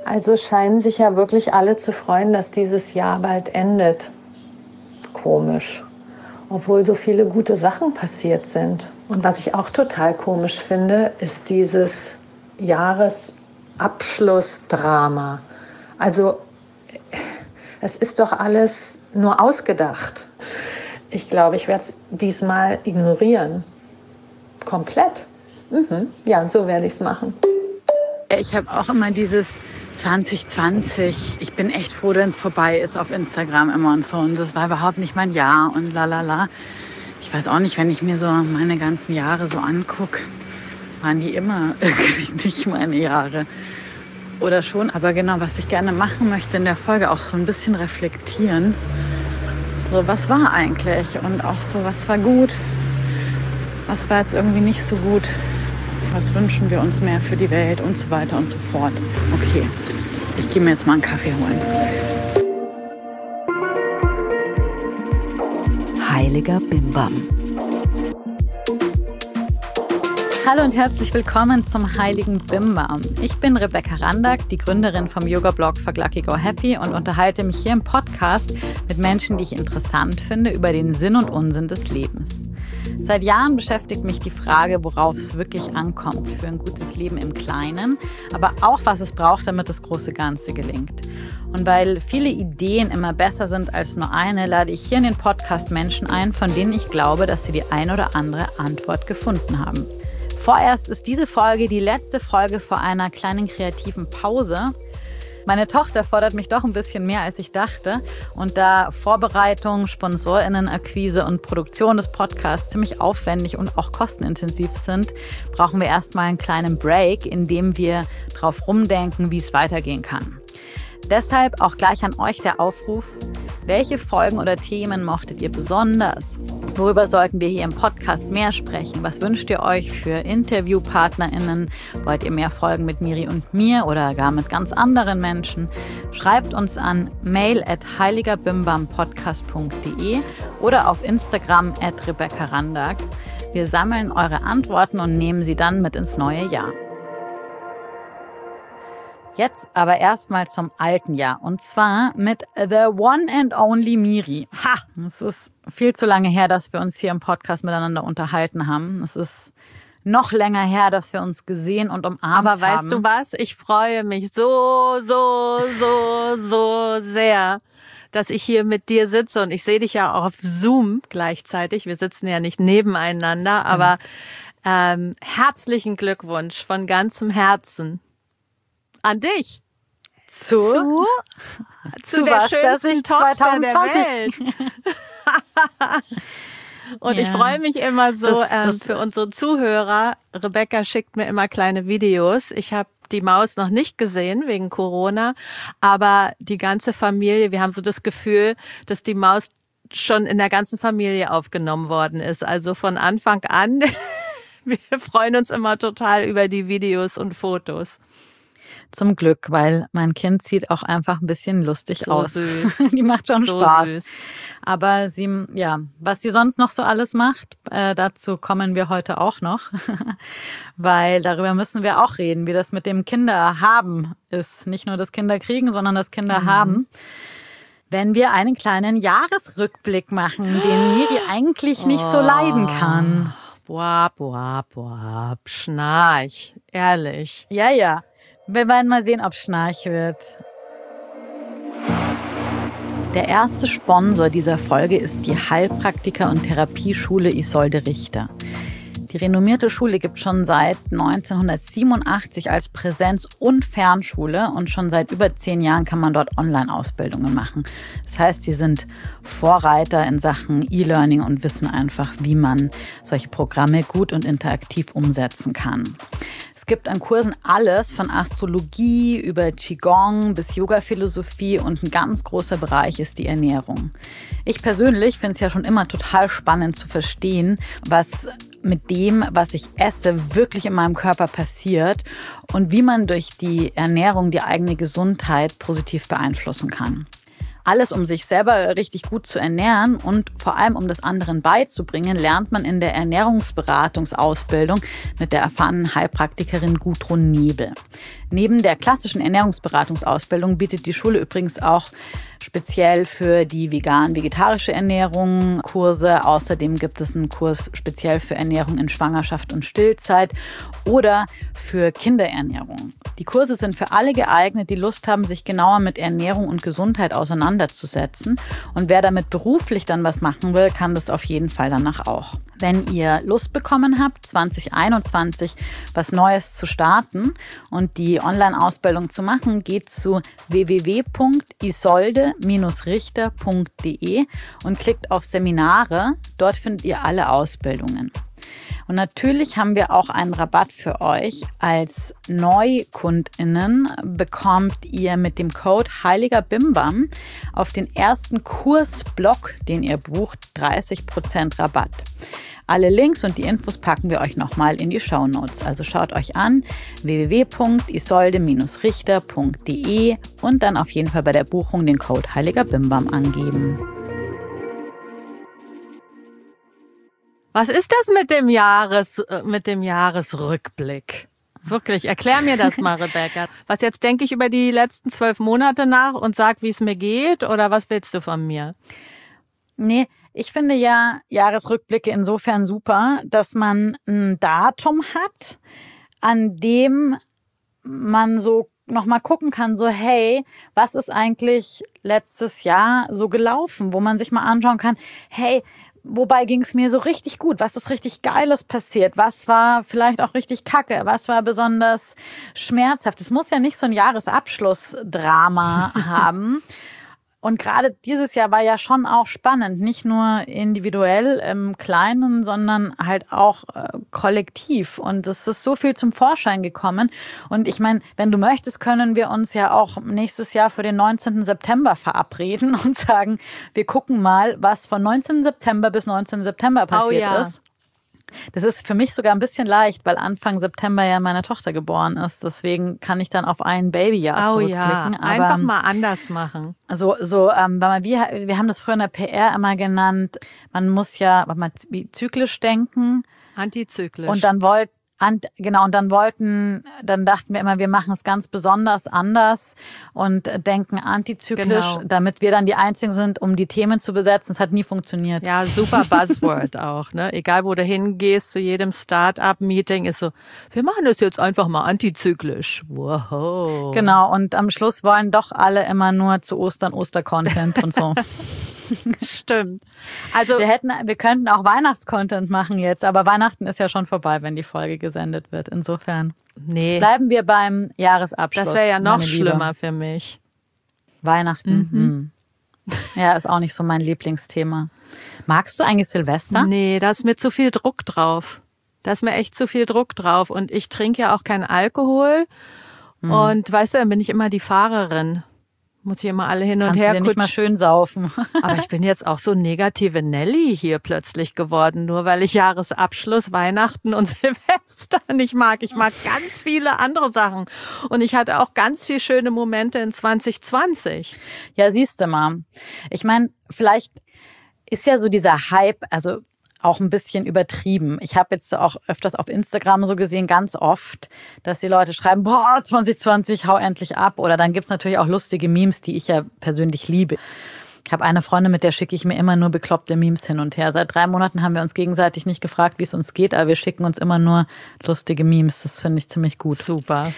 Also scheinen sich ja wirklich alle zu freuen, dass dieses Jahr bald endet. Komisch. Obwohl so viele gute Sachen passiert sind. Und was ich auch total komisch finde, ist dieses Jahresabschlussdrama. Also es ist doch alles nur ausgedacht. Ich glaube, ich werde es diesmal ignorieren. Komplett. Ja, so werde ich es machen. Ich habe auch immer dieses 2020, ich bin echt froh, wenn es vorbei ist auf Instagram immer und so. Und das war überhaupt nicht mein Jahr und lalala. Ich weiß auch nicht, wenn ich mir so meine ganzen Jahre so angucke, waren die immer irgendwie nicht meine Jahre. Oder schon, aber genau, was ich gerne machen möchte in der Folge, auch so ein bisschen reflektieren. So, was war eigentlich? Und auch so, was war gut? Was war jetzt irgendwie nicht so gut? Was wünschen wir uns mehr für die Welt und so weiter und so fort. Okay, ich gehe mir jetzt mal einen Kaffee holen. Heiliger Bimbam. Hallo und herzlich willkommen zum Heiligen Bimbam. Ich bin Rebecca Randack, die Gründerin vom Yoga-Blog Fuck Lucky Go Happy und unterhalte mich hier im Podcast mit Menschen, die ich interessant finde, über den Sinn und Unsinn des Lebens. Seit Jahren beschäftigt mich die Frage, worauf es wirklich ankommt für ein gutes Leben im Kleinen, aber auch, was es braucht, damit das große Ganze gelingt. Und weil viele Ideen immer besser sind als nur eine, lade ich hier in den Podcast Menschen ein, von denen ich glaube, dass sie die ein oder andere Antwort gefunden haben. Vorerst ist diese Folge die letzte Folge vor einer kleinen kreativen Pause. Meine Tochter fordert mich doch ein bisschen mehr, als ich dachte. Und da Vorbereitung, SponsorInnenakquise und Produktion des Podcasts ziemlich aufwendig und auch kostenintensiv sind, brauchen wir erstmal einen kleinen Break, in dem wir drauf rumdenken, wie es weitergehen kann. Deshalb auch gleich an euch der Aufruf: Welche Folgen oder Themen mochtet ihr besonders? Worüber sollten wir hier im Podcast mehr sprechen? Was wünscht ihr euch für InterviewpartnerInnen? Wollt ihr mehr Folgen mit Miri und mir oder gar mit ganz anderen Menschen? Schreibt uns an mail@heiligerbimbampodcast.de oder auf Instagram @RebeccaRandack. Wir sammeln eure Antworten und nehmen sie dann mit ins neue Jahr. Jetzt aber erstmal zum alten Jahr und zwar mit The One and Only Miri. Es ist viel zu lange her, dass wir uns hier im Podcast miteinander unterhalten haben. Es ist noch länger her, dass wir uns gesehen und umarmt haben. Aber weißt du was? Ich freue mich so sehr, dass ich hier mit dir sitze und ich sehe dich ja auch auf Zoom gleichzeitig. Wir sitzen ja nicht nebeneinander, aber herzlichen Glückwunsch von ganzem Herzen an dich. Zu der was, schönsten Tochter der Welt. Und ja, ich freue mich immer so für unsere Zuhörer. Rebecca schickt mir immer kleine Videos. Ich habe die Maus noch nicht gesehen wegen Corona, aber die ganze Familie, wir haben so das Gefühl, dass die Maus schon in der ganzen Familie aufgenommen worden ist. Also von Anfang an. Wir freuen uns immer total über die Videos und Fotos. Zum Glück, weil mein Kind sieht auch einfach ein bisschen lustig aus. Süß. Die macht schon so Spaß. Süß. Aber was sie sonst noch so alles macht, dazu kommen wir heute auch noch. Weil darüber müssen wir auch reden, wie das mit dem Kinderhaben ist. Nicht nur das Kinderkriegen, sondern das Kinderhaben. Wenn wir einen kleinen Jahresrückblick machen, den Miri eigentlich nicht so leiden kann. Schnarch. Ehrlich. Ja. Wir werden mal sehen, ob es Schnarch wird. Der erste Sponsor dieser Folge ist die Heilpraktiker- und Therapieschule Isolde Richter. Die renommierte Schule gibt schon seit 1987 als Präsenz- und Fernschule und schon seit über 10 Jahren kann man dort Online-Ausbildungen machen. Das heißt, sie sind Vorreiter in Sachen E-Learning und wissen einfach, wie man solche Programme gut und interaktiv umsetzen kann. Es gibt an Kursen alles von Astrologie über Qigong bis Yoga-Philosophie und ein ganz großer Bereich ist die Ernährung. Ich persönlich finde es ja schon immer total spannend zu verstehen, was mit dem, was ich esse, wirklich in meinem Körper passiert und wie man durch die Ernährung die eigene Gesundheit positiv beeinflussen kann. Alles, um sich selber richtig gut zu ernähren und vor allem, um das anderen beizubringen, lernt man in der Ernährungsberatungsausbildung mit der erfahrenen Heilpraktikerin Gudrun Nebel. Neben der klassischen Ernährungsberatungsausbildung bietet die Schule übrigens auch speziell für die vegan-vegetarische Ernährung Kurse. Außerdem gibt es einen Kurs speziell für Ernährung in Schwangerschaft und Stillzeit oder für Kinderernährung. Die Kurse sind für alle geeignet, die Lust haben, sich genauer mit Ernährung und Gesundheit auseinanderzusetzen. Und wer damit beruflich dann was machen will, kann das auf jeden Fall danach auch. Wenn ihr Lust bekommen habt, 2021 was Neues zu starten und die Online-Ausbildung zu machen, geht zu www.isolde-richter.de und klickt auf Seminare. Dort findet ihr alle Ausbildungen. Und natürlich haben wir auch einen Rabatt für euch. Als NeukundInnen bekommt ihr mit dem Code Heiliger Bimbam auf den ersten Kursblock, den ihr bucht, 30% Rabatt. Alle Links und die Infos packen wir euch nochmal in die Shownotes. Also schaut euch an www.isolde-richter.de und dann auf jeden Fall bei der Buchung den Code Heiliger Bimbam angeben. Was ist das mit dem Jahresrückblick? Wirklich, erklär mir das mal, Rebecca. Was jetzt denke ich über die letzten 12 Monate nach und sag, wie es mir geht, oder was willst du von mir? Nee, ich finde ja Jahresrückblicke insofern super, dass man ein Datum hat, an dem man so nochmal gucken kann, so hey, was ist eigentlich letztes Jahr so gelaufen, wo man sich mal anschauen kann, hey, wobei ging es mir so richtig gut? Was ist richtig Geiles passiert? Was war vielleicht auch richtig kacke? Was war besonders schmerzhaft? Es muss ja nicht so ein Jahresabschlussdrama haben. Und gerade dieses Jahr war ja schon auch spannend, nicht nur individuell im Kleinen, sondern halt auch kollektiv. Und es ist so viel zum Vorschein gekommen. Und ich meine, wenn du möchtest, können wir uns ja auch nächstes Jahr für den 19. September verabreden und sagen, wir gucken mal, was von 19. September bis 19. September passiert ist. Das ist für mich sogar ein bisschen leicht, weil Anfang September ja meine Tochter geboren ist. Deswegen kann ich dann auf ein Babyjahr zurückblicken. Ja, einfach mal anders machen. Wir haben das früher in der PR immer genannt, man muss ja wie zyklisch denken. Antizyklisch. Und dann dachten wir immer, wir machen es ganz besonders anders und denken antizyklisch, damit wir dann die Einzigen sind, um die Themen zu besetzen. Es hat nie funktioniert. Ja, super Buzzword auch, ne? Egal, wo du hingehst, zu jedem Start-up-Meeting ist so, wir machen das jetzt einfach mal antizyklisch. Wow. Genau, und am Schluss wollen doch alle immer nur zu Ostern Oster-Content und so. Stimmt. Also wir könnten auch Weihnachtscontent machen jetzt, aber Weihnachten ist ja schon vorbei, wenn die Folge gesendet wird. Insofern bleiben wir beim Jahresabschluss. Das wäre ja noch schlimmer für mich. Weihnachten. Ja, ist auch nicht so mein Lieblingsthema. Magst du eigentlich Silvester? Nee, da ist mir zu viel Druck drauf. Da ist mir echt zu viel Druck drauf. Und ich trinke ja auch keinen Alkohol. Und weißt du, dann bin ich immer die Fahrerin. Muss ich immer alle hin und her kutschen. Nicht mal schön saufen. Aber ich bin jetzt auch so negative Nelly hier plötzlich geworden, nur weil ich Jahresabschluss, Weihnachten und Silvester nicht mag. Ich mag ganz viele andere Sachen. Und ich hatte auch ganz viele schöne Momente in 2020. Ja, siehst du mal. Ich meine, vielleicht ist ja so dieser Hype, also auch ein bisschen übertrieben. Ich habe jetzt auch öfters auf Instagram so gesehen, ganz oft, dass die Leute schreiben, boah, 2020, hau endlich ab. Oder dann gibt's natürlich auch lustige Memes, die ich ja persönlich liebe. Ich habe eine Freundin, mit der schicke ich mir immer nur bekloppte Memes hin und her. Seit 3 Monaten haben wir uns gegenseitig nicht gefragt, wie es uns geht, aber wir schicken uns immer nur lustige Memes. Das finde ich ziemlich gut. Super.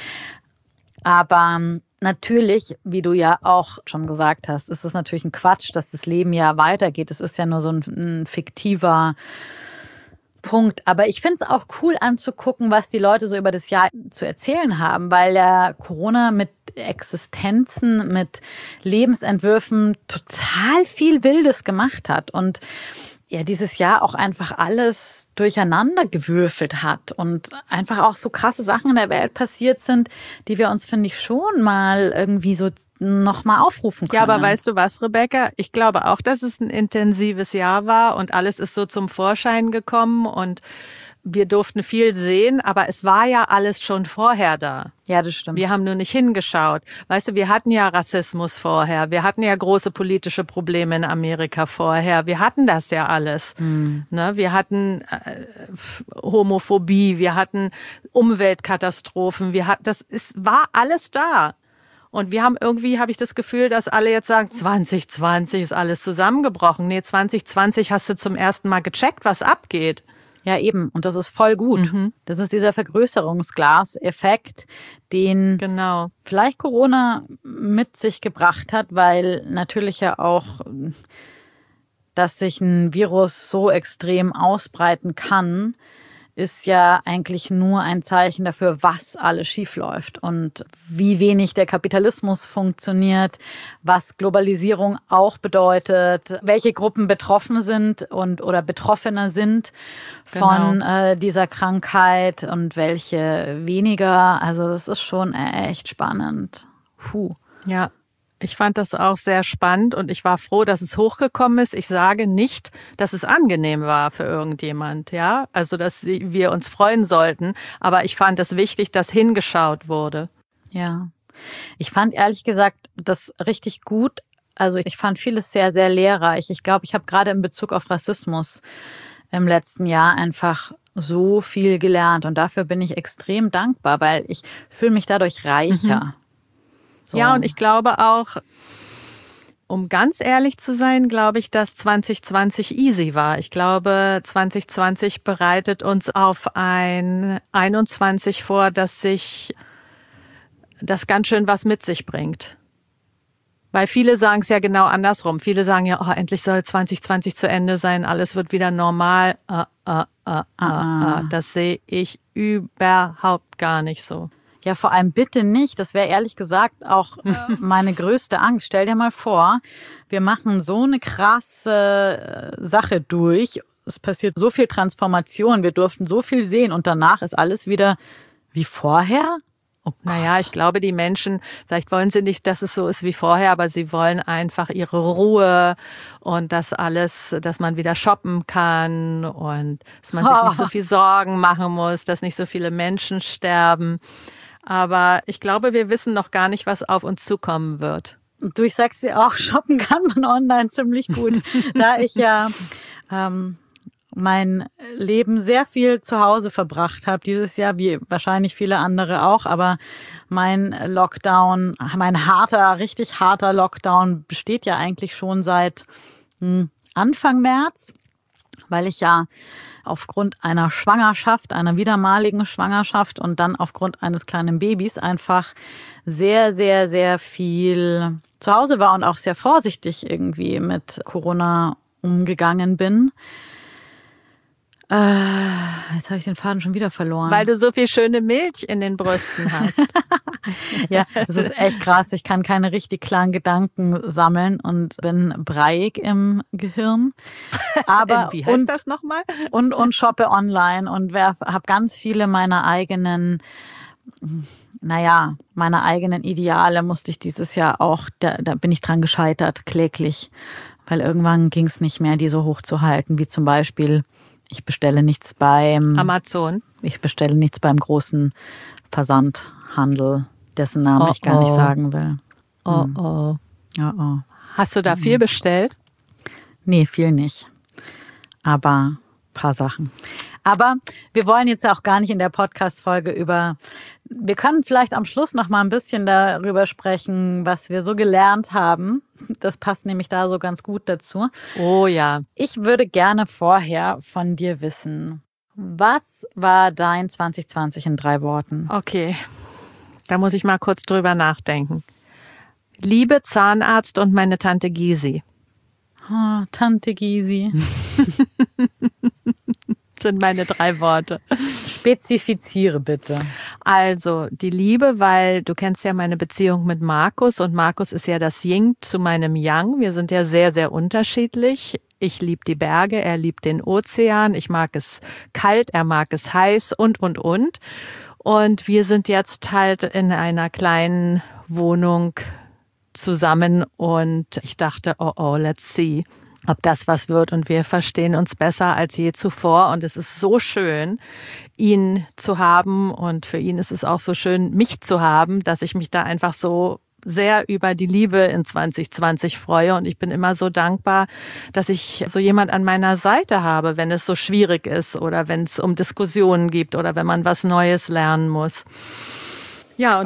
Aber natürlich, wie du ja auch schon gesagt hast, ist es natürlich ein Quatsch, dass das Leben ja weitergeht. Es ist ja nur so ein fiktiver Punkt. Aber ich finde es auch cool anzugucken, was die Leute so über das Jahr zu erzählen haben, weil ja Corona mit Existenzen, mit Lebensentwürfen total viel Wildes gemacht hat und ja, dieses Jahr auch einfach alles durcheinander gewürfelt hat und einfach auch so krasse Sachen in der Welt passiert sind, die wir uns, finde ich, schon mal irgendwie so nochmal aufrufen können. Ja, aber weißt du was, Rebecca? Ich glaube auch, dass es ein intensives Jahr war und alles ist so zum Vorschein gekommen und wir durften viel sehen, aber es war ja alles schon vorher da. Ja, das stimmt. Wir haben nur nicht hingeschaut. Weißt du, wir hatten ja Rassismus vorher. Wir hatten ja große politische Probleme in Amerika vorher. Wir hatten das ja alles. Ne? Wir hatten Homophobie, wir hatten Umweltkatastrophen. War alles da. Und wir haben irgendwie, habe ich das Gefühl, dass alle jetzt sagen, 2020 ist alles zusammengebrochen. Nee, 2020 hast du zum ersten Mal gecheckt, was abgeht. Ja, eben. Und das ist voll gut. Das ist dieser Vergrößerungsglas-Effekt, den vielleicht Corona mit sich gebracht hat, weil natürlich ja auch, dass sich ein Virus so extrem ausbreiten kann, ist ja eigentlich nur ein Zeichen dafür, was alles schiefläuft und wie wenig der Kapitalismus funktioniert, was Globalisierung auch bedeutet, welche Gruppen betroffen sind oder Betroffener sind von dieser Krankheit und welche weniger. Also das ist schon echt spannend. Ja. Ich fand das auch sehr spannend und ich war froh, dass es hochgekommen ist. Ich sage nicht, dass es angenehm war für irgendjemand, ja. Also, dass wir uns freuen sollten. Aber ich fand es wichtig, dass hingeschaut wurde. Ja. Ich fand ehrlich gesagt das richtig gut. Also, ich fand vieles sehr, sehr lehrreich. Ich glaube, ich habe gerade in Bezug auf Rassismus im letzten Jahr einfach so viel gelernt und dafür bin ich extrem dankbar, weil ich fühle mich dadurch reicher. So. Ja, und ich glaube auch, um ganz ehrlich zu sein, glaube ich, dass 2020 easy war. Ich glaube, 2020 bereitet uns auf ein 21 vor, dass sich das ganz schön was mit sich bringt. Weil viele sagen es ja genau andersrum. Viele sagen ja, oh, endlich soll 2020 zu Ende sein, alles wird wieder normal. Das sehe ich überhaupt gar nicht so. Ja, vor allem bitte nicht. Das wäre ehrlich gesagt auch meine größte Angst. Stell dir mal vor, wir machen so eine krasse Sache durch. Es passiert so viel Transformation. Wir durften so viel sehen und danach ist alles wieder wie vorher. Oh Gott. Naja, ich glaube, die Menschen, vielleicht wollen sie nicht, dass es so ist wie vorher, aber sie wollen einfach ihre Ruhe und das alles, dass man wieder shoppen kann und dass man sich nicht so viel Sorgen machen muss, dass nicht so viele Menschen sterben. Aber ich glaube, wir wissen noch gar nicht, was auf uns zukommen wird. Du, ich sag's dir auch, shoppen kann man online ziemlich gut. Da ich ja mein Leben sehr viel zu Hause verbracht habe dieses Jahr, wie wahrscheinlich viele andere auch. Aber mein Lockdown, mein richtig harter Lockdown besteht ja eigentlich schon seit Anfang März, weil ich ja aufgrund einer Schwangerschaft, einer wiedermaligen Schwangerschaft und dann aufgrund eines kleinen Babys einfach sehr, sehr, sehr viel zu Hause war und auch sehr vorsichtig irgendwie mit Corona umgegangen bin. Jetzt habe ich den Faden schon wieder verloren. Weil du so viel schöne Milch in den Brüsten hast. Ja, das ist echt krass. Ich kann keine richtig klaren Gedanken sammeln und bin breiig im Gehirn. Aber wie heißt das nochmal? Und shoppe online und habe ganz viele meiner eigenen Ideale musste ich dieses Jahr auch, da bin ich dran gescheitert, kläglich. Weil irgendwann ging es nicht mehr, die so hoch zu halten, wie zum Beispiel ich bestelle nichts beim Amazon. Ich bestelle nichts beim großen Versandhandel, dessen Namen ich gar nicht sagen will. Oh. Hast du da viel bestellt? Nee, viel nicht. Aber ein paar Sachen. Aber wir wollen jetzt auch gar nicht in der Podcast-Folge wir können vielleicht am Schluss noch mal ein bisschen darüber sprechen, was wir so gelernt haben. Das passt nämlich da so ganz gut dazu. Oh ja. Ich würde gerne vorher von dir wissen, was war dein 2020 in 3 Worten? Okay, da muss ich mal kurz drüber nachdenken. Liebe Zahnarzt und meine Tante Gysi. Oh, Tante Gysi. Sind meine 3 Worte. Spezifiziere bitte. Also die Liebe, weil du kennst ja meine Beziehung mit Markus und Markus ist ja das Yin zu meinem Yang. Wir sind ja sehr, sehr unterschiedlich. Ich liebe die Berge, er liebt den Ozean. Ich mag es kalt, er mag es heiß und. Und wir sind jetzt halt in einer kleinen Wohnung zusammen und ich dachte, oh, let's see. ob das was wird. Und wir verstehen uns besser als je zuvor. Und es ist so schön, ihn zu haben. Und für ihn ist es auch so schön, mich zu haben, dass ich mich da einfach so sehr über die Liebe in 2020 freue. Und ich bin immer so dankbar, dass ich so jemand an meiner Seite habe, wenn es so schwierig ist oder wenn es um Diskussionen gibt oder wenn man was Neues lernen muss. Ja,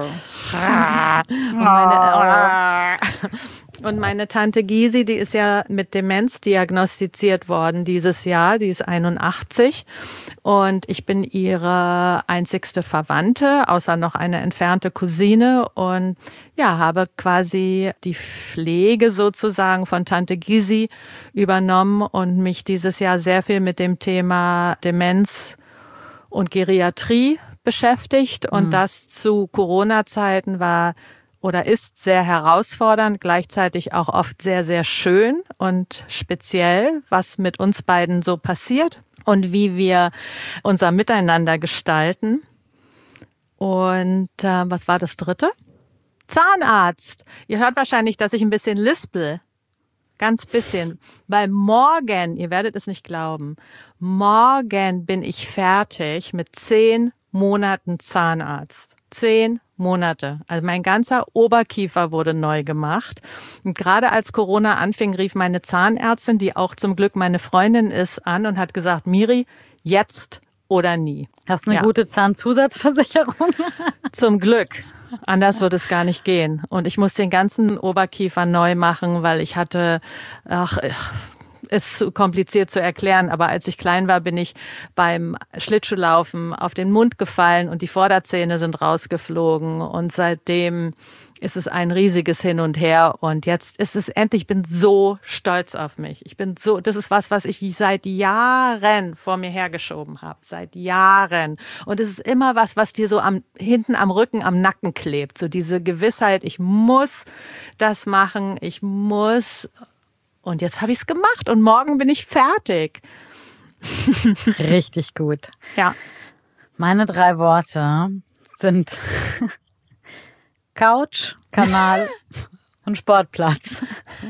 und meine Tante Gysi, die ist ja mit Demenz diagnostiziert worden dieses Jahr. Die ist 81 und ich bin ihre einzigste Verwandte, außer noch eine entfernte Cousine und ja, habe quasi die Pflege sozusagen von Tante Gysi übernommen und mich dieses Jahr sehr viel mit dem Thema Demenz und Geriatrie beschäftigt und das zu Corona-Zeiten war oder ist sehr herausfordernd, gleichzeitig auch oft sehr, sehr schön und speziell, was mit uns beiden so passiert und wie wir unser Miteinander gestalten. Und was war das dritte? Zahnarzt. Ihr hört wahrscheinlich, dass ich ein bisschen lispel. Ganz bisschen. Weil morgen, ihr werdet es nicht glauben, morgen bin ich fertig mit 10 Monaten Zahnarzt. 10 Monate. Also mein ganzer Oberkiefer wurde neu gemacht. Und gerade als Corona anfing, rief meine Zahnärztin, die auch zum Glück meine Freundin ist, an und hat gesagt, Miri, jetzt oder nie. Hast eine gute Zahnzusatzversicherung? Zum Glück. Anders würde es gar nicht gehen. Und ich muss den ganzen Oberkiefer neu machen, weil ich hatte, ist zu kompliziert zu erklären, aber als ich klein war, bin ich beim Schlittschuhlaufen auf den Mund gefallen und die Vorderzähne sind rausgeflogen und seitdem ist es ein riesiges Hin und Her und jetzt ist es endlich, ich bin so stolz auf mich. Das ist was ich seit Jahren vor mir hergeschoben habe, seit Jahren. Und es ist immer was dir so hinten am Rücken, am Nacken klebt. So diese Gewissheit, ich muss das machen, und jetzt habe ich es gemacht und morgen bin ich fertig. Richtig gut. Ja. Meine 3 Worte sind Couch, Kanal und Sportplatz.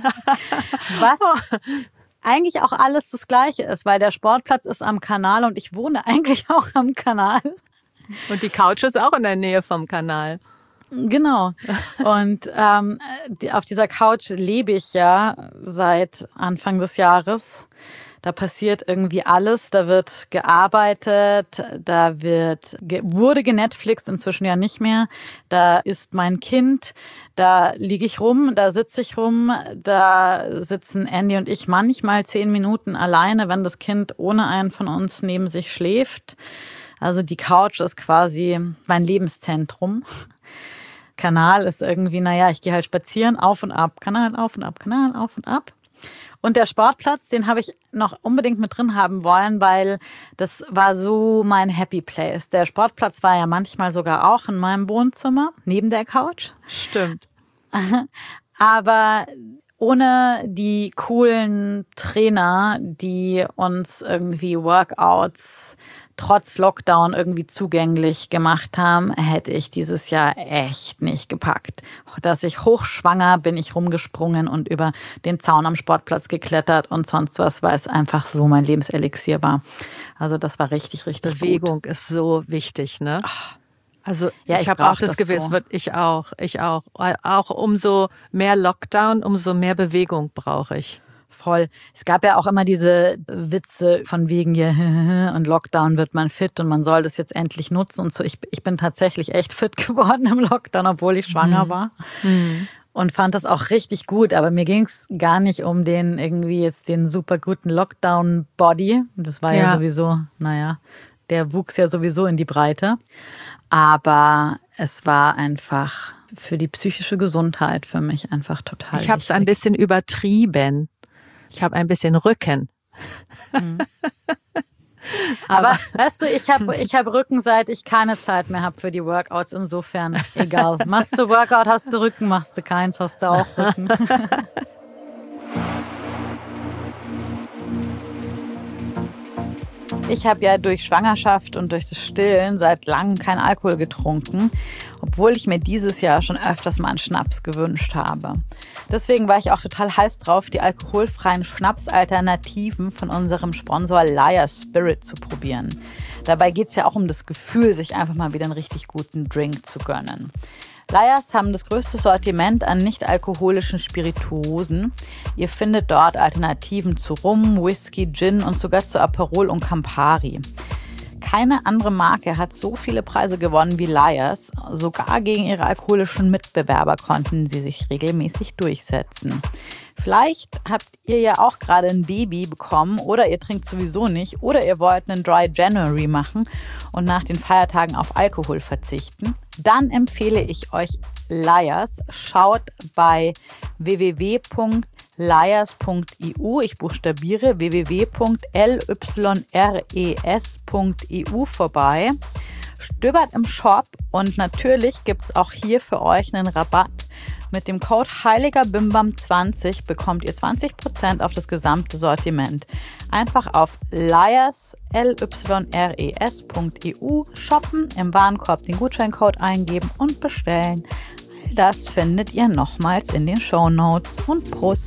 Was eigentlich auch alles das Gleiche ist, weil der Sportplatz ist am Kanal und ich wohne eigentlich auch am Kanal. Und die Couch ist auch in der Nähe vom Kanal. Genau. Und auf dieser Couch lebe ich ja seit Anfang des Jahres. Da passiert irgendwie alles. Da wird gearbeitet, wurde genetflixt, inzwischen ja nicht mehr. Da ist mein Kind, da liege ich rum, da sitze ich rum, da sitzen Andy und ich manchmal 10 Minuten alleine, wenn das Kind ohne einen von uns neben sich schläft. Also die Couch ist quasi mein Lebenszentrum. Kanal ist irgendwie, ich gehe halt spazieren, auf und ab, Kanal, auf und ab, Kanal, auf und ab. Und der Sportplatz, den habe ich noch unbedingt mit drin haben wollen, weil das war so mein Happy Place. Der Sportplatz war ja manchmal sogar auch in meinem Wohnzimmer, neben der Couch. Stimmt. Aber ohne die coolen Trainer, die uns irgendwie Workouts trotz Lockdown irgendwie zugänglich gemacht haben, hätte ich dieses Jahr echt nicht gepackt. Dass ich hochschwanger bin ich rumgesprungen und über den Zaun am Sportplatz geklettert und sonst was, weil es einfach so mein Lebenselixier war. Also das war richtig, richtig Bewegung gut. ist so wichtig, ne? Also ja, ich habe auch das Gefühl, so. Ich auch. Auch umso mehr Lockdown, umso mehr Bewegung brauche ich. Voll. Es gab ja auch immer diese Witze von wegen hier und Lockdown wird man fit und man soll das jetzt endlich nutzen und so. Ich bin tatsächlich echt fit geworden im Lockdown, obwohl ich schwanger war. Und fand das auch richtig gut. Aber mir ging es gar nicht um den super guten Lockdown-Body. Das war ja sowieso, der wuchs ja sowieso in die Breite. Aber es war einfach für die psychische Gesundheit für mich einfach total Ich habe es ein bisschen übertrieben. Ich habe ein bisschen Rücken. Aber weißt du, ich hab Rücken, seit ich keine Zeit mehr habe für die Workouts. Insofern egal. Machst du Workout, hast du Rücken. Machst du keins, hast du auch Rücken. Ich habe ja durch Schwangerschaft und durch das Stillen seit langem keinen Alkohol getrunken, obwohl ich mir dieses Jahr schon öfters mal einen Schnaps gewünscht habe. Deswegen war ich auch total heiß drauf, die alkoholfreien Schnapsalternativen von unserem Sponsor Liar's Spirit zu probieren. Dabei geht es ja auch um das Gefühl, sich einfach mal wieder einen richtig guten Drink zu gönnen. Liar's haben das größte Sortiment an nicht-alkoholischen Spirituosen. Ihr findet dort Alternativen zu Rum, Whisky, Gin und sogar zu Aperol und Campari. Keine andere Marke hat so viele Preise gewonnen wie Liar's. Sogar gegen ihre alkoholischen Mitbewerber konnten sie sich regelmäßig durchsetzen. Vielleicht habt ihr ja auch gerade ein Baby bekommen oder ihr trinkt sowieso nicht oder ihr wollt einen Dry January machen und nach den Feiertagen auf Alkohol verzichten. Dann empfehle ich euch Liar's. Schaut bei www.liars.eu, ich buchstabiere www.lyres.eu vorbei. Stöbert im Shop und natürlich gibt es auch hier für euch einen Rabatt. Mit dem Code HeiligerBimBam20 bekommt ihr 20% auf das gesamte Sortiment. Einfach auf lyres.eu shoppen, im Warenkorb den Gutscheincode eingeben und bestellen. All das findet ihr nochmals in den Shownotes. Und Prost!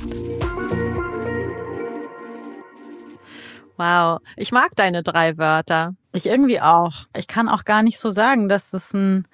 Wow, ich mag deine 3 Wörter. Ich irgendwie auch. Ich kann auch gar nicht so sagen, dass das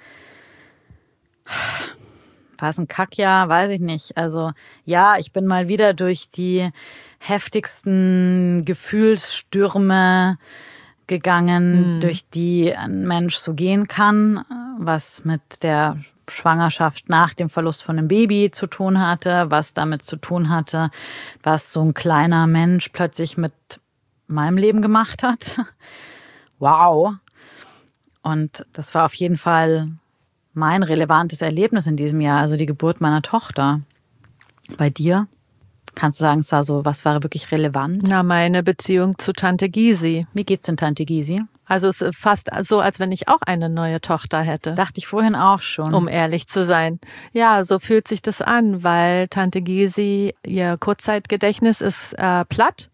war es ein Kackjahr? Weiß ich nicht. Also ja, ich bin mal wieder durch die heftigsten Gefühlsstürme gegangen, durch die ein Mensch so gehen kann, was mit der Schwangerschaft nach dem Verlust von einem Baby zu tun hatte, was damit zu tun hatte, was so ein kleiner Mensch plötzlich mit meinem Leben gemacht hat. Wow. Und das war auf jeden Fall mein relevantes Erlebnis in diesem Jahr, also die Geburt meiner Tochter. Bei dir? Kannst du sagen, was war wirklich relevant? Na, meine Beziehung zu Tante Gysi. Wie geht's denn Tante Gysi? Also es ist fast so, als wenn ich auch eine neue Tochter hätte. Dachte ich vorhin auch schon. Um ehrlich zu sein. Ja, so fühlt sich das an, weil Tante Gysi, ihr Kurzzeitgedächtnis ist platt.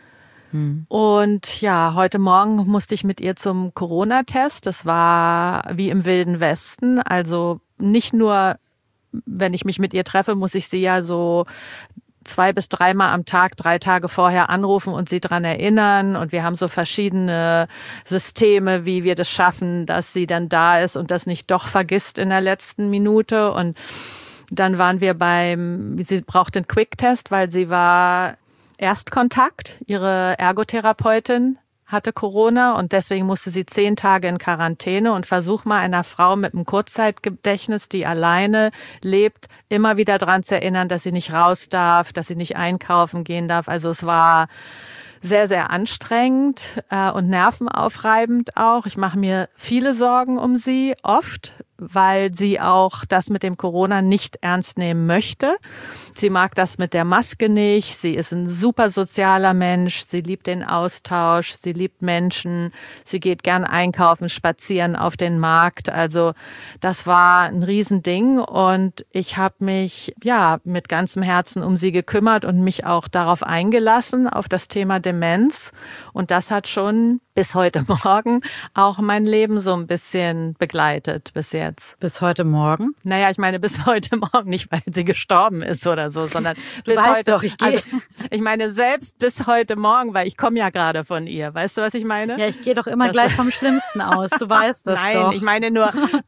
Und ja, heute Morgen musste ich mit ihr zum Corona-Test. Das war wie im Wilden Westen. Also nicht nur, wenn ich mich mit ihr treffe, muss ich sie ja so 2 bis 3 Mal am Tag, 3 Tage vorher anrufen und sie dran erinnern. Und wir haben so verschiedene Systeme, wie wir das schaffen, dass sie dann da ist und das nicht doch vergisst in der letzten Minute. Und dann waren wir sie braucht einen Quick-Test, weil sie war Erstkontakt. Ihre Ergotherapeutin hatte Corona und deswegen musste sie 10 Tage in Quarantäne. Und versuch mal einer Frau mit einem Kurzzeitgedächtnis, die alleine lebt, immer wieder dran zu erinnern, dass sie nicht raus darf, dass sie nicht einkaufen gehen darf. Also es war sehr, sehr anstrengend und nervenaufreibend auch. Ich mache mir viele Sorgen um sie, oft, weil sie auch das mit dem Corona nicht ernst nehmen möchte. Sie mag das mit der Maske nicht. Sie ist ein super sozialer Mensch. Sie liebt den Austausch. Sie liebt Menschen. Sie geht gern einkaufen, spazieren auf den Markt. Also das war ein Riesending und ich habe mich mit ganzem Herzen um sie gekümmert und mich auch darauf eingelassen, auf das Thema Demenz. Und das hat schon bis heute Morgen auch mein Leben so ein bisschen begleitet bis jetzt. Bis heute Morgen? Naja, ich meine bis heute Morgen, nicht weil sie gestorben ist oder so, sondern bis heute. Doch, ich meine selbst bis heute Morgen, weil ich komme ja gerade von ihr. Weißt du, was ich meine? Ja, ich gehe doch immer gleich vom Schlimmsten aus. Du weißt das doch. Nein, ich meine nur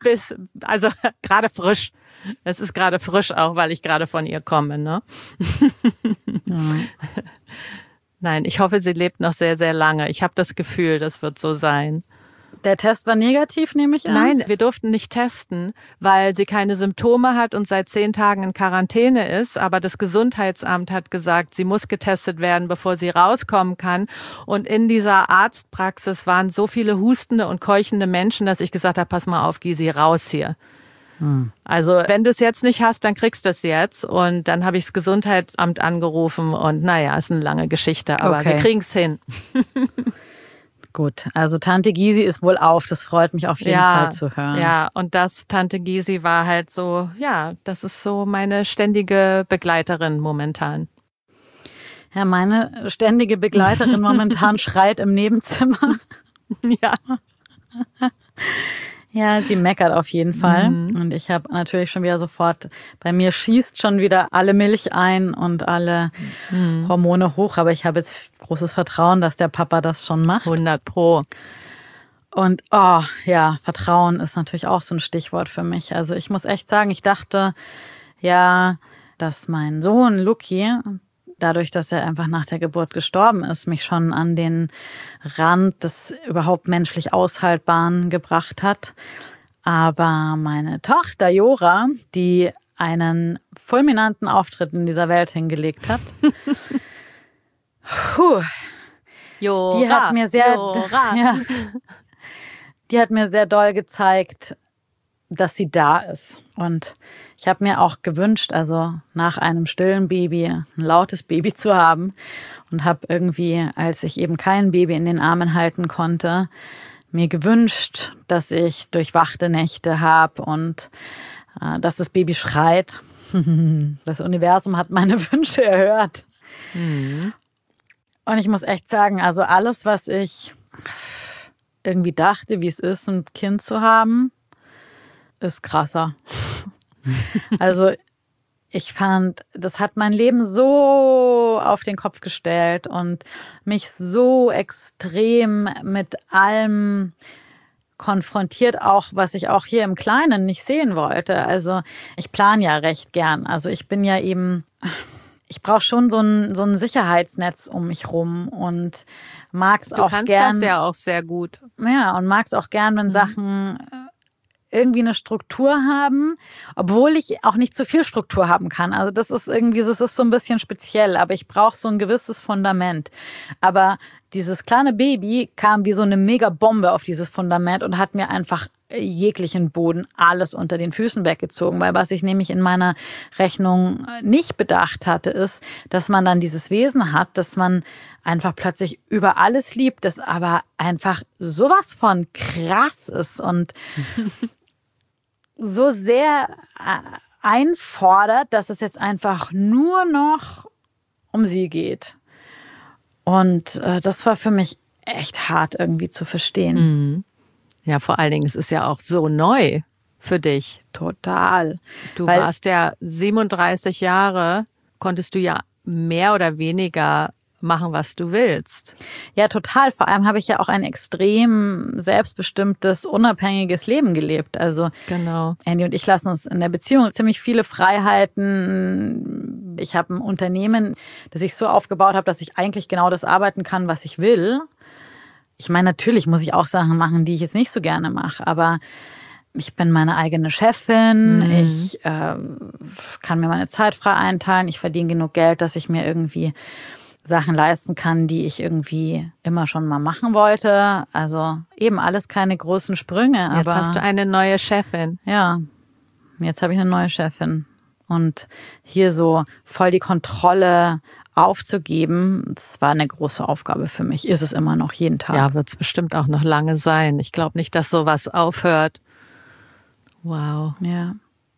gerade frisch. Es ist gerade frisch auch, weil ich gerade von ihr komme, ne? Ja. Nein, ich hoffe, sie lebt noch sehr, sehr lange. Ich habe das Gefühl, das wird so sein. Der Test war negativ, nehme ich an? Nein, wir durften nicht testen, weil sie keine Symptome hat und seit 10 Tagen in Quarantäne ist. Aber das Gesundheitsamt hat gesagt, sie muss getestet werden, bevor sie rauskommen kann. Und in dieser Arztpraxis waren so viele hustende und keuchende Menschen, dass ich gesagt habe, pass mal auf, Gysi, raus hier. Also wenn du es jetzt nicht hast, dann kriegst du es jetzt. Und dann habe ich das Gesundheitsamt angerufen und naja, ist eine lange Geschichte, aber wir kriegen es hin. Gut, also Tante Gysi ist wohl auf, das freut mich auf jeden Fall zu hören. Ja, und Tante Gysi war halt so, das ist so meine ständige Begleiterin momentan. Ja, meine ständige Begleiterin momentan schreit im Nebenzimmer. Ja. Ja, sie meckert auf jeden Fall. Und ich habe natürlich schon wieder sofort, bei mir schießt schon wieder alle Milch ein und alle Hormone hoch. Aber ich habe jetzt großes Vertrauen, dass der Papa das schon macht. 100%. Und Vertrauen ist natürlich auch so ein Stichwort für mich. Also ich muss echt sagen, ich dachte ja, dass mein Sohn Luki, dadurch, dass er einfach nach der Geburt gestorben ist, mich schon an den Rand des überhaupt menschlich Aushaltbaren gebracht hat. Aber meine Tochter Jora, die einen fulminanten Auftritt in dieser Welt hingelegt hat, Jora, die hat mir sehr doll gezeigt, dass sie da ist. Und ich habe mir auch gewünscht, also nach einem stillen Baby ein lautes Baby zu haben, und habe irgendwie, als ich eben kein Baby in den Armen halten konnte, mir gewünscht, dass ich durchwachte Nächte habe und dass das Baby schreit. Das Universum hat meine Wünsche erhört. Und ich muss echt sagen, also alles, was ich irgendwie dachte, wie es ist, ein Kind zu haben, ist krasser. Also ich fand, das hat mein Leben so auf den Kopf gestellt und mich so extrem mit allem konfrontiert, auch was ich auch hier im Kleinen nicht sehen wollte. Also ich plane ja recht gern. Also ich bin ja eben, ich brauche schon so ein Sicherheitsnetz um mich rum und mag es auch gern. Du kannst das ja auch sehr gut. Ja, und mag es auch gern, wenn Sachen irgendwie eine Struktur haben, obwohl ich auch nicht zu viel Struktur haben kann. Also das ist irgendwie, das ist so ein bisschen speziell, aber ich brauche so ein gewisses Fundament. Aber dieses kleine Baby kam wie so eine Mega-Bombe auf dieses Fundament und hat mir einfach jeglichen Boden, alles unter den Füßen weggezogen. Weil was ich nämlich in meiner Rechnung nicht bedacht hatte, ist, dass man dann dieses Wesen hat, dass man einfach plötzlich über alles liebt, das aber einfach sowas von krass ist und so sehr einfordert, dass es jetzt einfach nur noch um sie geht. Und das war für mich echt hart irgendwie zu verstehen. Ja, vor allen Dingen, es ist ja auch so neu für dich. Total. Du warst ja 37 Jahre, konntest du ja mehr oder weniger machen, was du willst. Ja, total. Vor allem habe ich ja auch ein extrem selbstbestimmtes, unabhängiges Leben gelebt. Also genau. Andy und ich lassen uns in der Beziehung ziemlich viele Freiheiten. Ich habe ein Unternehmen, das ich so aufgebaut habe, dass ich eigentlich genau das arbeiten kann, was ich will. Ich meine, natürlich muss ich auch Sachen machen, die ich jetzt nicht so gerne mache, aber ich bin meine eigene Chefin, ich kann mir meine Zeit frei einteilen, ich verdiene genug Geld, dass ich mir irgendwie Sachen leisten kann, die ich irgendwie immer schon mal machen wollte. Also eben alles keine großen Sprünge. Jetzt hast du eine neue Chefin. Ja, jetzt habe ich eine neue Chefin. Und hier so voll die Kontrolle aufzugeben, das war eine große Aufgabe für mich. Ist es immer noch jeden Tag. Ja, wird es bestimmt auch noch lange sein. Ich glaube nicht, dass sowas aufhört. Wow. Ja.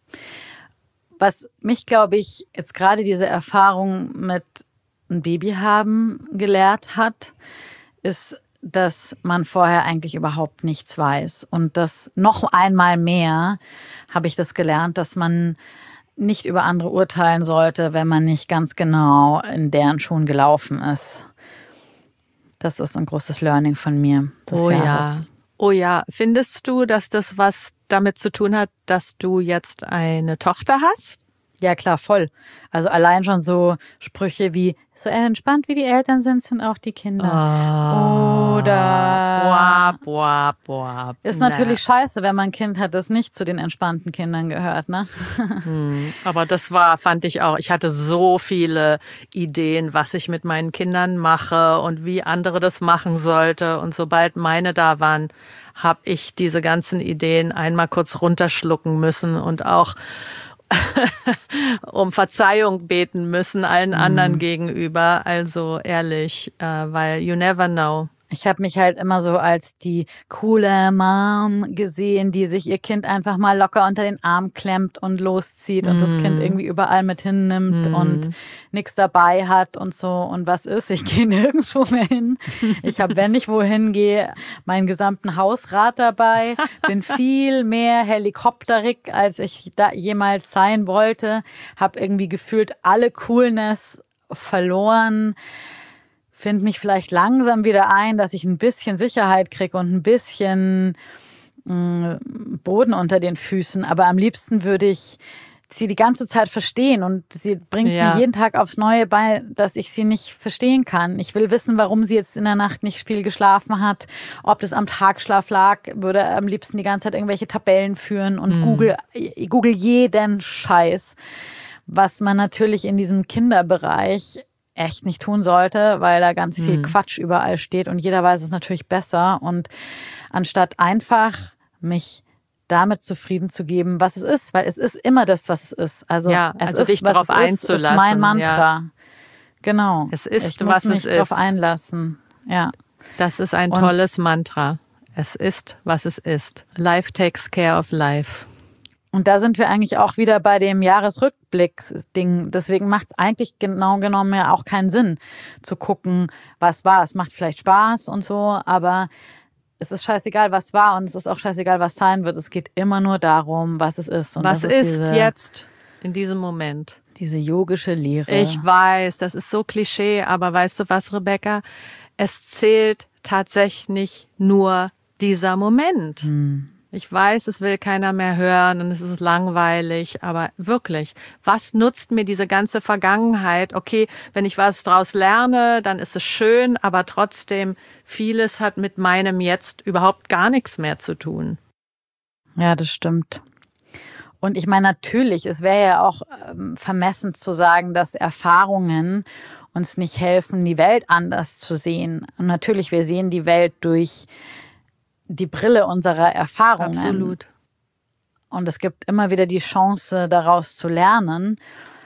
Was mich, glaube ich, jetzt gerade diese Erfahrung mit ein Baby haben gelehrt hat, ist, dass man vorher eigentlich überhaupt nichts weiß. Und das noch einmal mehr habe ich das gelernt, dass man nicht über andere urteilen sollte, wenn man nicht ganz genau in deren Schuhen gelaufen ist. Das ist ein großes Learning von mir des Jahres. Ja. Oh ja. Findest du, dass das was damit zu tun hat, dass du jetzt eine Tochter hast? Ja, klar, voll. Also allein schon so Sprüche wie, so entspannt wie die Eltern sind auch die Kinder. Oder ist natürlich scheiße, wenn man ein Kind hat, das nicht zu den entspannten Kindern gehört, ne? Aber das fand ich auch, ich hatte so viele Ideen, was ich mit meinen Kindern mache und wie andere das machen sollte. Und sobald meine da waren, habe ich diese ganzen Ideen einmal kurz runterschlucken müssen und auch um Verzeihung beten müssen allen anderen gegenüber. Also ehrlich, weil you never know. Ich habe mich halt immer so als die coole Mom gesehen, die sich ihr Kind einfach mal locker unter den Arm klemmt und loszieht und das Kind irgendwie überall mit hinnimmt und nichts dabei hat und so. Und was ist? Ich gehe nirgendwo mehr hin. Ich habe, wenn ich wohin gehe, meinen gesamten Hausrat dabei. Bin viel mehr helikopterig, als ich da jemals sein wollte. Habe irgendwie gefühlt alle Coolness verloren. Finde mich vielleicht langsam wieder ein, dass ich ein bisschen Sicherheit kriege und ein bisschen Boden unter den Füßen. Aber am liebsten würde ich sie die ganze Zeit verstehen und sie bringt mir jeden Tag aufs Neue bei, dass ich sie nicht verstehen kann. Ich will wissen, warum sie jetzt in der Nacht nicht viel geschlafen hat, ob das am Tagschlaf lag, würde am liebsten die ganze Zeit irgendwelche Tabellen führen und google jeden Scheiß, was man natürlich in diesem Kinderbereich echt nicht tun sollte, weil da ganz viel Quatsch überall steht und jeder weiß es natürlich besser. Und anstatt einfach mich damit zufrieden zu geben, was es ist, weil es ist immer das, was es ist. Also, also dich darauf einzulassen. Das ist mein Mantra. Ja. Genau. Es ist, ich muss mich darauf einlassen. Ja. Das ist ein tolles Mantra. Es ist, was es ist. Life takes care of life. Und da sind wir eigentlich auch wieder bei dem Jahresrückblick-Ding. Deswegen macht es eigentlich genau genommen ja auch keinen Sinn, zu gucken, was war. Es macht vielleicht Spaß und so, aber es ist scheißegal, was war und es ist auch scheißegal, was sein wird. Es geht immer nur darum, was es ist. Und was ist jetzt in diesem Moment? Diese yogische Lehre. Ich weiß, das ist so Klischee, aber weißt du was, Rebecca? Es zählt tatsächlich nur dieser Moment. Ich weiß, es will keiner mehr hören und es ist langweilig, aber wirklich, was nutzt mir diese ganze Vergangenheit? Okay, wenn ich was draus lerne, dann ist es schön, aber trotzdem, vieles hat mit meinem Jetzt überhaupt gar nichts mehr zu tun. Ja, das stimmt. Und ich meine, natürlich, es wäre ja auch vermessen zu sagen, dass Erfahrungen uns nicht helfen, die Welt anders zu sehen. Und natürlich, wir sehen die Welt durch die Brille unserer Erfahrungen. Absolut. Und es gibt immer wieder die Chance, daraus zu lernen.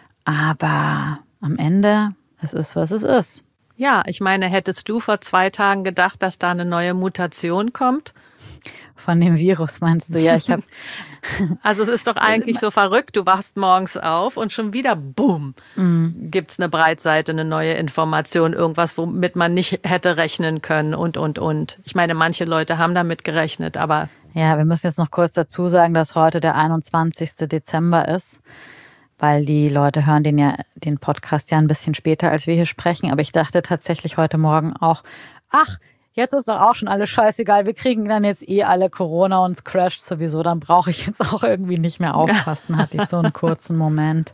Aber am Ende, es ist, was es ist. Ja, ich meine, hättest du vor 2 Tagen gedacht, dass da eine neue Mutation kommt? Von dem Virus meinst du? Ja, ich habe. Also es ist doch eigentlich so verrückt. Du wachst morgens auf und schon wieder, boom, gibt's eine Breitseite, eine neue Information, irgendwas, womit man nicht hätte rechnen können und. Ich meine, manche Leute haben damit gerechnet, aber... Ja, wir müssen jetzt noch kurz dazu sagen, dass heute der 21. Dezember ist, weil die Leute hören den Podcast ja ein bisschen später, als wir hier sprechen. Aber ich dachte tatsächlich heute Morgen auch, jetzt ist doch auch schon alles scheißegal. Wir kriegen dann jetzt alle Corona und es crasht sowieso. Dann brauche ich jetzt auch irgendwie nicht mehr aufpassen. Hatte ich so einen kurzen Moment.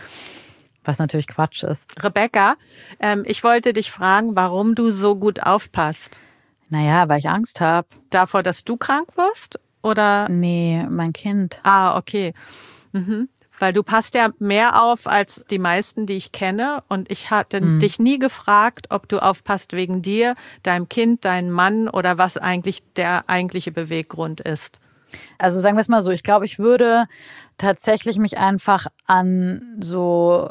Was natürlich Quatsch ist. Rebecca, ich wollte dich fragen, warum du so gut aufpasst. Naja, weil ich Angst habe. Davor, dass du krank wirst? Oder? Nee, mein Kind. Ah, okay. Weil du passt ja mehr auf als die meisten, die ich kenne. Und ich hatte dich nie gefragt, ob du aufpasst wegen dir, deinem Kind, deinem Mann oder was eigentlich der eigentliche Beweggrund ist. Also sagen wir es mal so, ich glaube, ich würde tatsächlich mich einfach an so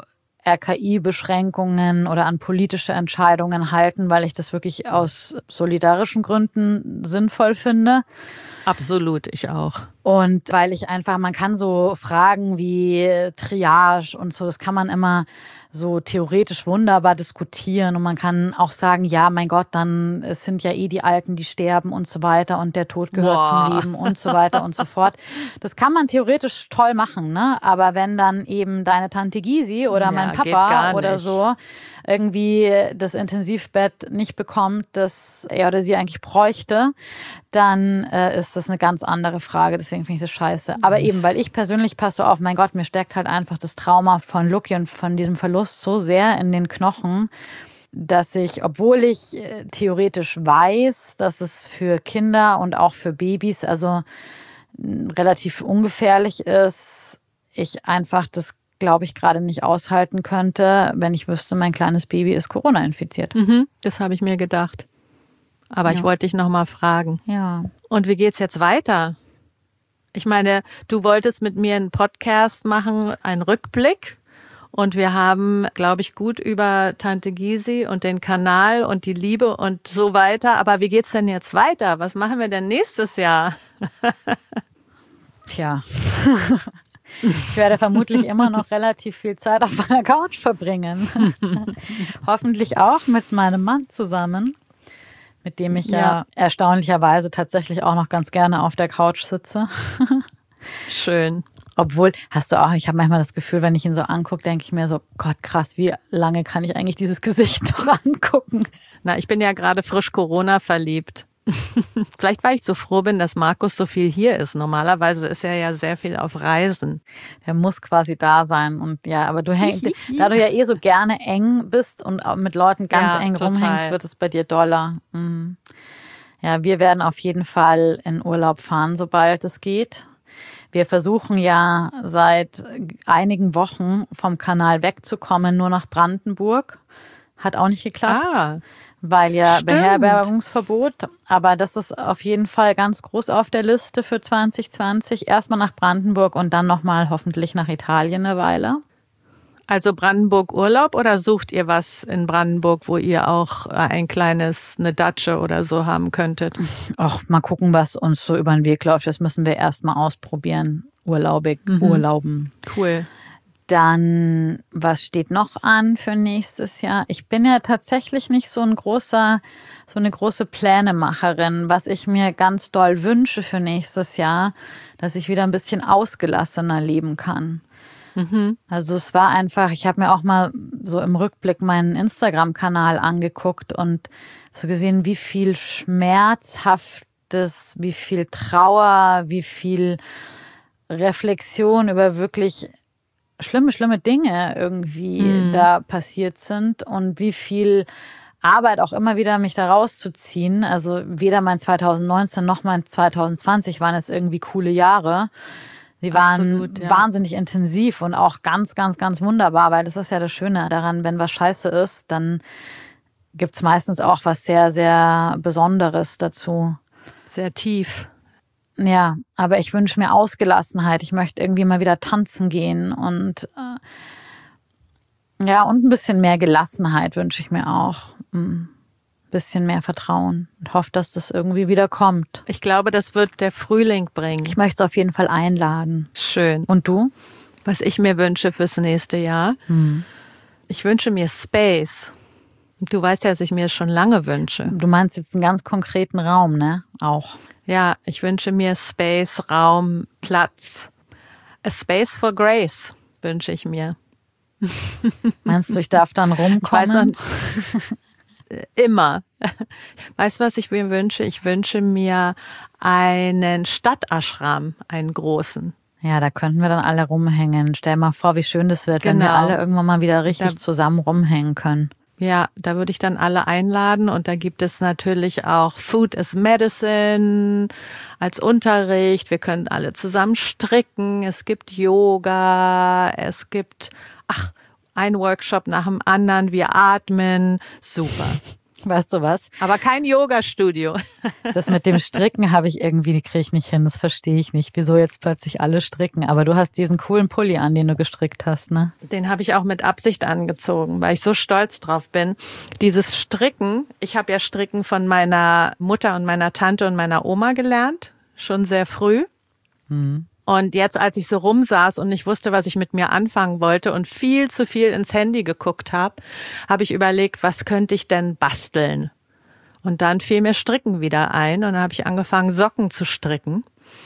RKI-Beschränkungen oder an politische Entscheidungen halten, weil ich das wirklich aus solidarischen Gründen sinnvoll finde. Absolut, ich auch. Und weil ich einfach, man kann so Fragen wie Triage und so, das kann man immer so theoretisch wunderbar diskutieren und man kann auch sagen, ja, mein Gott, dann es sind ja die Alten, die sterben und so weiter und der Tod gehört zum Leben und so weiter und so fort. Das kann man theoretisch toll machen, ne? Aber wenn dann eben deine Tante Gysi oder mein Papa oder so irgendwie das Intensivbett nicht bekommt, das er oder sie eigentlich bräuchte, dann ist das eine ganz andere Frage. Deswegen finde ich das scheiße. Aber eben, weil ich persönlich passe auf, mein Gott, mir steckt halt einfach das Trauma von Lucky und von diesem Verlust so sehr in den Knochen, dass ich, obwohl ich theoretisch weiß, dass es für Kinder und auch für Babys also relativ ungefährlich ist, ich einfach das, glaube ich, gerade nicht aushalten könnte, wenn ich wüsste, mein kleines Baby ist Corona infiziert. Das habe ich mir gedacht. Aber ich wollte dich noch mal fragen. Ja. Und wie geht's jetzt weiter? Ich meine, du wolltest mit mir einen Podcast machen, einen Rückblick. Und wir haben, glaube ich, gut über Tante Gysi und den Kanal und die Liebe und so weiter. Aber wie geht's denn jetzt weiter? Was machen wir denn nächstes Jahr? Tja, ich werde vermutlich immer noch relativ viel Zeit auf meiner Couch verbringen. Hoffentlich auch mit meinem Mann zusammen, mit dem ich ja erstaunlicherweise tatsächlich auch noch ganz gerne auf der Couch sitze. Schön. Obwohl, ich habe manchmal das Gefühl, wenn ich ihn so angucke, denke ich mir so, Gott, krass, wie lange kann ich eigentlich dieses Gesicht noch angucken? Na, ich bin ja gerade frisch Corona verliebt. Vielleicht, weil ich so froh bin, dass Markus so viel hier ist. Normalerweise ist er ja sehr viel auf Reisen. Der muss quasi da sein. Und ja, aber da du ja eh so gerne eng bist und mit Leuten ganz eng rumhängst, wird es bei dir doller. Mhm. Ja, wir werden auf jeden Fall in Urlaub fahren, sobald es geht. Wir versuchen ja seit einigen Wochen vom Kanal wegzukommen, nur nach Brandenburg. Hat auch nicht geklappt, weil ja Beherbergungsverbot. Aber das ist auf jeden Fall ganz groß auf der Liste für 2020. Erstmal nach Brandenburg und dann nochmal hoffentlich nach Italien eine Weile. Also Brandenburg Urlaub oder sucht ihr was in Brandenburg, wo ihr auch eine Datsche oder so haben könntet? Ach, mal gucken, was uns so über den Weg läuft. Das müssen wir erstmal ausprobieren. Urlauben. Cool. Dann, was steht noch an für nächstes Jahr? Ich bin ja tatsächlich nicht so eine große Plänemacherin. Was ich mir ganz doll wünsche für nächstes Jahr, dass ich wieder ein bisschen ausgelassener leben kann. Also es war einfach, ich habe mir auch mal so im Rückblick meinen Instagram-Kanal angeguckt und so gesehen, wie viel Schmerzhaftes, wie viel Trauer, wie viel Reflexion über wirklich schlimme Dinge irgendwie da passiert sind und wie viel Arbeit auch immer wieder mich da rauszuziehen. Also weder mein 2019 noch mein 2020 waren jetzt irgendwie coole Jahre. Sie waren wahnsinnig intensiv und auch ganz, ganz, ganz wunderbar, weil das ist ja das Schöne daran, wenn was scheiße ist, dann gibt's meistens auch was sehr, sehr Besonderes dazu. Sehr tief. Ja, aber ich wünsche mir Ausgelassenheit. Ich möchte irgendwie mal wieder tanzen gehen und und ein bisschen mehr Gelassenheit wünsche ich mir auch. Ein bisschen mehr Vertrauen und hoffe, dass das irgendwie wieder kommt. Ich glaube, das wird der Frühling bringen. Ich möchte es auf jeden Fall einladen. Schön. Und du? Was ich mir wünsche fürs nächste Jahr? Ich wünsche mir Space. Du weißt ja, dass ich mir es schon lange wünsche. Du meinst jetzt einen ganz konkreten Raum, ne? Auch. Ja, ich wünsche mir Space, Raum, Platz. A space for grace wünsche ich mir. Meinst du, ich darf dann rumkommen? Ich weiß noch, immer. Weißt du, was ich mir wünsche? Ich wünsche mir einen Stadtashram, einen großen. Ja, da könnten wir dann alle rumhängen. Stell mal vor, wie schön das wird, wenn wir alle irgendwann mal wieder richtig zusammen rumhängen können. Ja, da würde ich dann alle einladen und da gibt es natürlich auch Food as Medicine als Unterricht. Wir können alle zusammen stricken. Es gibt Yoga. Es gibt, ein Workshop nach dem anderen. Wir atmen. Super. Weißt du was? Aber kein Yoga-Studio. Das mit dem Stricken die kriege ich nicht hin. Das verstehe ich nicht. Wieso jetzt plötzlich alle stricken? Aber du hast diesen coolen Pulli an, den du gestrickt hast, ne? Den habe ich auch mit Absicht angezogen, weil ich so stolz drauf bin. Dieses Stricken, ich habe ja Stricken von meiner Mutter und meiner Tante und meiner Oma gelernt. Schon sehr früh. Und jetzt, als ich so rumsaß und nicht wusste, was ich mit mir anfangen wollte und viel zu viel ins Handy geguckt habe, habe ich überlegt, was könnte ich denn basteln? Und dann fiel mir Stricken wieder ein und dann habe ich angefangen, Socken zu stricken.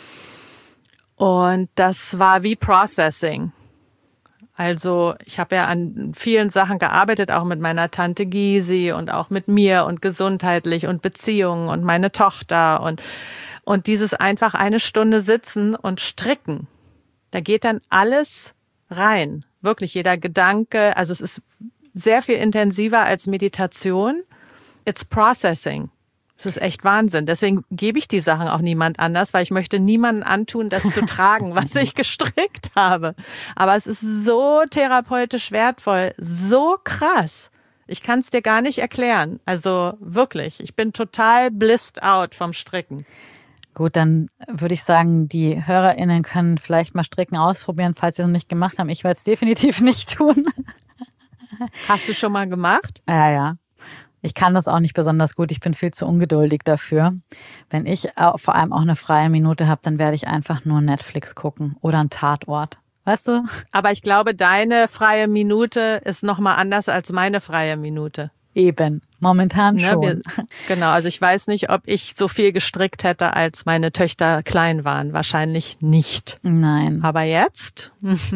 Und das war wie Processing. Also ich habe ja an vielen Sachen gearbeitet, auch mit meiner Tante Gysi und auch mit mir und gesundheitlich und Beziehungen und meine Tochter und dieses einfach eine Stunde sitzen und stricken, da geht dann alles rein. Wirklich jeder Gedanke, also es ist sehr viel intensiver als Meditation. It's processing. Es ist echt Wahnsinn. Deswegen gebe ich die Sachen auch niemand anders, weil ich möchte niemandem antun, das zu tragen, was ich gestrickt habe. Aber es ist so therapeutisch wertvoll, so krass. Ich kann es dir gar nicht erklären. Also wirklich, ich bin total blissed out vom Stricken. Gut, dann würde ich sagen, die HörerInnen können vielleicht mal Stricken ausprobieren, falls sie es noch nicht gemacht haben. Ich werde es definitiv nicht tun. Hast du schon mal gemacht? Ja. Ich kann das auch nicht besonders gut. Ich bin viel zu ungeduldig dafür. Wenn ich vor allem auch eine freie Minute habe, dann werde ich einfach nur Netflix gucken oder einen Tatort. Weißt du? Aber ich glaube, deine freie Minute ist nochmal anders als meine freie Minute. Eben, momentan schon. Genau, also ich weiß nicht, ob ich so viel gestrickt hätte, als meine Töchter klein waren. Wahrscheinlich nicht. Nein. Aber jetzt?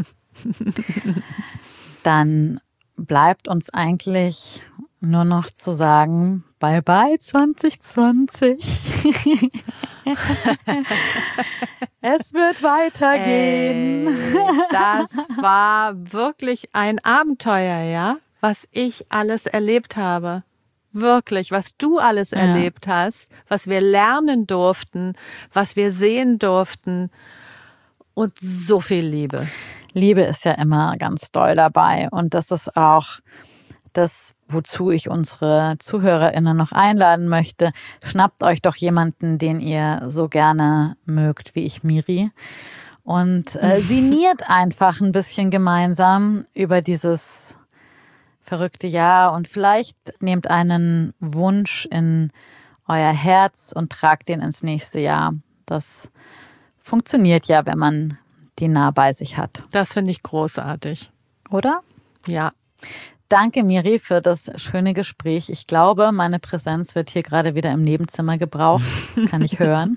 Dann bleibt uns eigentlich nur noch zu sagen, bye bye 2020. Es wird weitergehen. Das war wirklich ein Abenteuer, ja, was ich alles erlebt habe. Wirklich, was du alles erlebt hast, was wir lernen durften, was wir sehen durften und so viel Liebe. Liebe ist ja immer ganz doll dabei und das ist auch das, wozu ich unsere ZuhörerInnen noch einladen möchte. Schnappt euch doch jemanden, den ihr so gerne mögt, wie ich, Miri. Und sinniert einfach ein bisschen gemeinsam über dieses verrückte Jahr. Und vielleicht nehmt einen Wunsch in euer Herz und tragt den ins nächste Jahr. Das funktioniert ja, wenn man die nah bei sich hat. Das finde ich großartig. Oder? Ja. Danke, Miri, für das schöne Gespräch. Ich glaube, meine Präsenz wird hier gerade wieder im Nebenzimmer gebraucht. Das kann ich hören.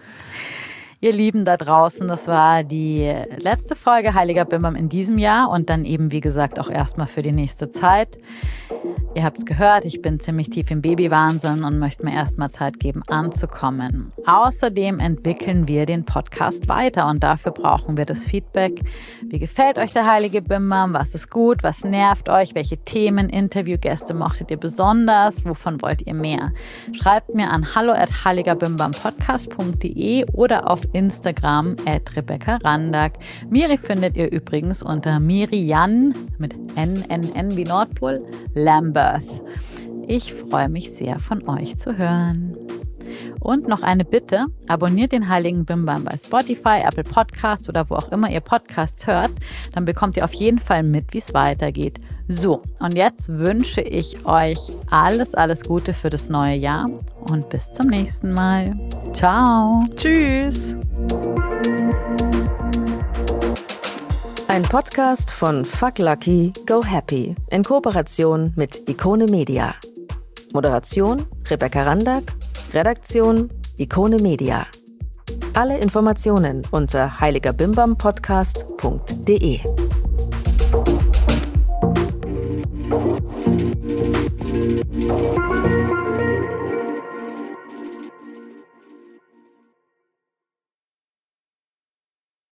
Ihr Lieben da draußen, das war die letzte Folge Heiliger Bimbam in diesem Jahr und dann eben, wie gesagt, auch erstmal für die nächste Zeit. Ihr habt es gehört, ich bin ziemlich tief im Babywahnsinn und möchte mir erstmal Zeit geben, anzukommen. Außerdem entwickeln wir den Podcast weiter und dafür brauchen wir das Feedback. Wie gefällt euch der Heilige Bimbam? Was ist gut? Was nervt euch? Welche Themen, Interviewgäste mochtet ihr besonders? Wovon wollt ihr mehr? Schreibt mir an hallo@heiligerbimbampodcast.de oder auf Instagram @RebeccaRandak. Miri findet ihr übrigens unter Mirian mit NNN wie Nordpol Lambert. Ich freue mich sehr, von euch zu hören. Und noch eine Bitte, abonniert den Heiligen Bimbam bei Spotify, Apple Podcasts oder wo auch immer ihr Podcasts hört. Dann bekommt ihr auf jeden Fall mit, wie es weitergeht. So, und jetzt wünsche ich euch alles Gute für das neue Jahr und bis zum nächsten Mal. Ciao. Tschüss. Ein Podcast von Fuck Lucky, Go Happy in Kooperation mit Ikone Media. Moderation Rebecca Randak, Redaktion Ikone Media. Alle Informationen unter heiligerbimbampodcast.de.